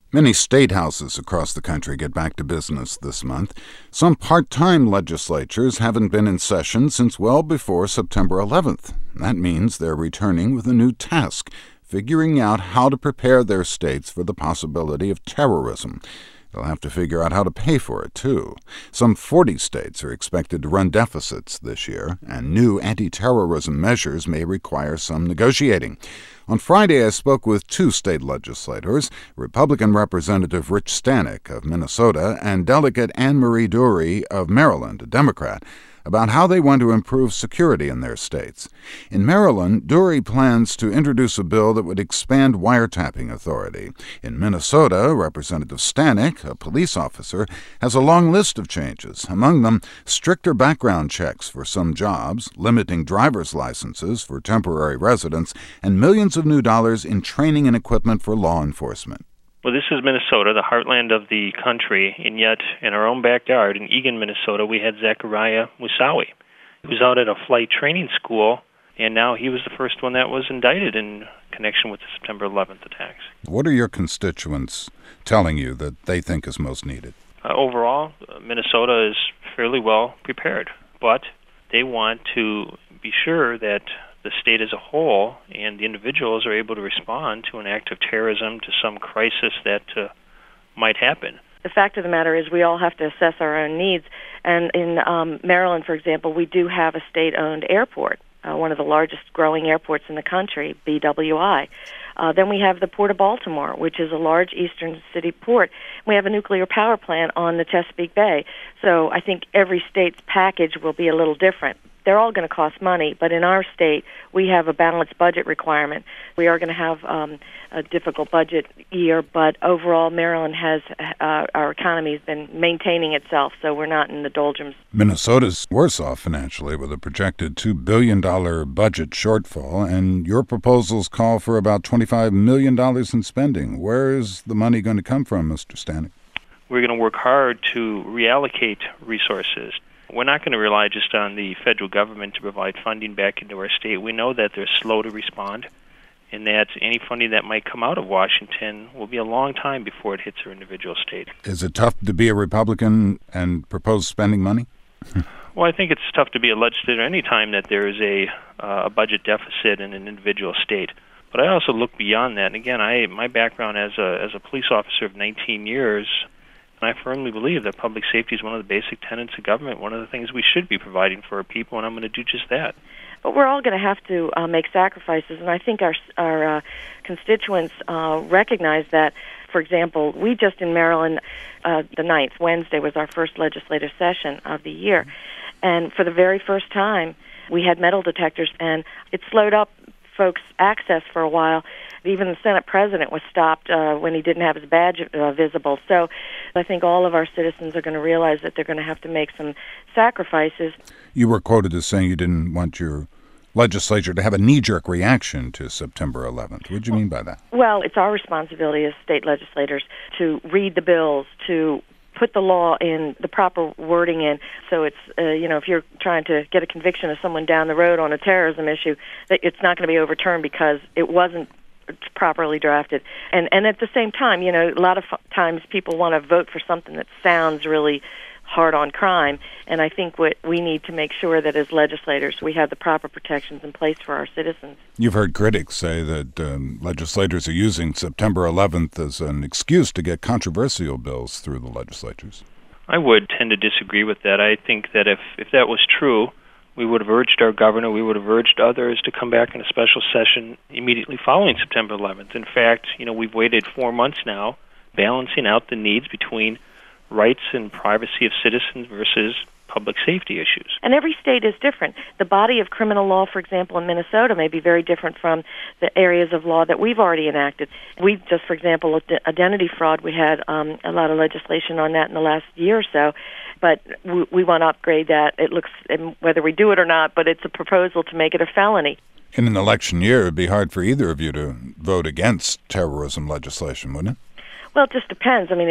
Many state houses across the country get back to business this month. Some part-time legislatures haven't been in session since well before September 11th. That means they're returning with a new task, figuring out how to prepare their states for the possibility of terrorism. They'll have to figure out how to pay for it, too. Some 40 states are expected to run deficits this year, and new anti-terrorism measures may require some negotiating. On Friday, I spoke with two state legislators, Republican Representative Rich Stanek of Minnesota and Delegate Anne Marie Dury of Maryland, a Democrat, about how they want to improve security in their states. In Maryland, Dury plans to introduce a bill that would expand wiretapping authority. In Minnesota, Representative Stanek, a police officer, has a long list of changes, among them stricter background checks for some jobs, limiting driver's licenses for temporary residents, and millions of new dollars in training and equipment for law enforcement. Well, this is Minnesota, the heartland of the country, and yet in our own backyard in Eagan, Minnesota, we had Zachariah Moussaoui. He was out at a flight training school, and now he was the first one that was indicted in connection with the September 11th attacks. What are your constituents telling you that they think is most needed? Overall, Minnesota is fairly well prepared, but they want to be sure that the state as a whole and the individuals are able to respond to an act of terrorism, to some crisis that might happen. The fact of the matter is we all have to assess our own needs. And in Maryland, for example, we do have a state-owned airport, one of the largest growing airports in the country, BWI. Then we have the Port of Baltimore, which is a large eastern city port. We have a nuclear power plant on the Chesapeake Bay. So I think every state's package will be a little different. They're all going to cost money, but in our state, we have a balanced budget requirement. We are going to have a difficult budget year, but overall, Maryland has, our economy has been maintaining itself, so we're not in the doldrums. Minnesota's worse off financially with a projected $2 billion budget shortfall, and your proposals call for about $25 million in spending. Where is the money going to come from, Mr. Stanek? We're going to work hard to reallocate resources. We're not going to rely just on the federal government to provide funding back into our state. We know that they're slow to respond, and that any funding that might come out of Washington will be a long time before it hits our individual state. Is it tough to be a Republican and propose spending money? Well, I think it's tough to be a legislator any time that there is a budget deficit in an individual state. But I also look beyond that. And again, my background as a police officer of 19 years, and I firmly believe that public safety is one of the basic tenets of government, one of the things we should be providing for our people, and I'm going to do just that. But we're all going to have to make sacrifices, and I think our constituents recognize that. For example, we just in Maryland, the 9th, Wednesday, was our first legislative session of the year. And for the very first time, we had metal detectors, and it slowed up folks' access for a while. Even the Senate president was stopped when he didn't have his badge visible. So I think all of our citizens are going to realize that they're going to have to make some sacrifices. You were quoted as saying you didn't want your legislature to have a knee-jerk reaction to September 11th. What do you mean by that? Well, it's our responsibility as state legislators to read the bills, to put the law in, the proper wording in. So it's, if you're trying to get a conviction of someone down the road on a terrorism issue, that it's not going to be overturned because it wasn't properly drafted. And at the same time, a lot of times people want to vote for something that sounds really hard on crime. And I think what we need to make sure that as legislators, we have the proper protections in place for our citizens. You've heard critics say that legislators are using September 11th as an excuse to get controversial bills through the legislatures. I would tend to disagree with that. I think that if that was true, we would have urged our governor, we would have urged others to come back in a special session immediately following September 11th. In fact, we've waited 4 months now, balancing out the needs between rights and privacy of citizens versus public safety issues. And every state is different. The body of criminal law, for example, in Minnesota may be very different from the areas of law that we've already enacted. We've just, for example, looked at identity fraud. We had a lot of legislation on that in the last year or so, but we want to upgrade that. It looks, whether we do it or not, but it's a proposal to make it a felony. In an election year, it would be hard for either of you to vote against terrorism legislation, wouldn't it? Well, it just depends. I mean, if you're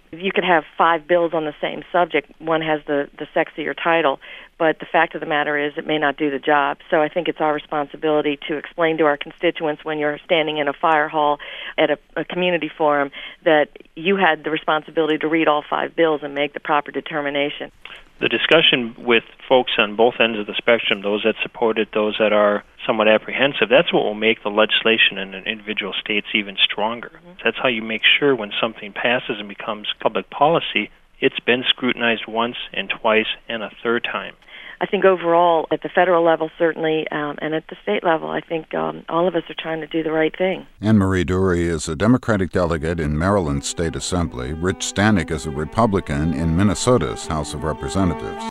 You could have 5 bills on the same subject. One has the sexier title, but the fact of the matter is it may not do the job. So I think it's our responsibility to explain to our constituents when you're standing in a fire hall at a community forum that you had the responsibility to read all 5 bills and make the proper determination. The discussion with folks on both ends of the spectrum, those that support it, those that are somewhat apprehensive, that's what will make the legislation in individual states even stronger. That's how you make sure when something passes and becomes public policy, it's been scrutinized once and twice and a third time. I think overall, at the federal level, certainly, and at the state level, I think all of us are trying to do the right thing. Anne Marie Dury is a Democratic delegate in Maryland's State Assembly. Rich Stanek is a Republican in Minnesota's House of Representatives.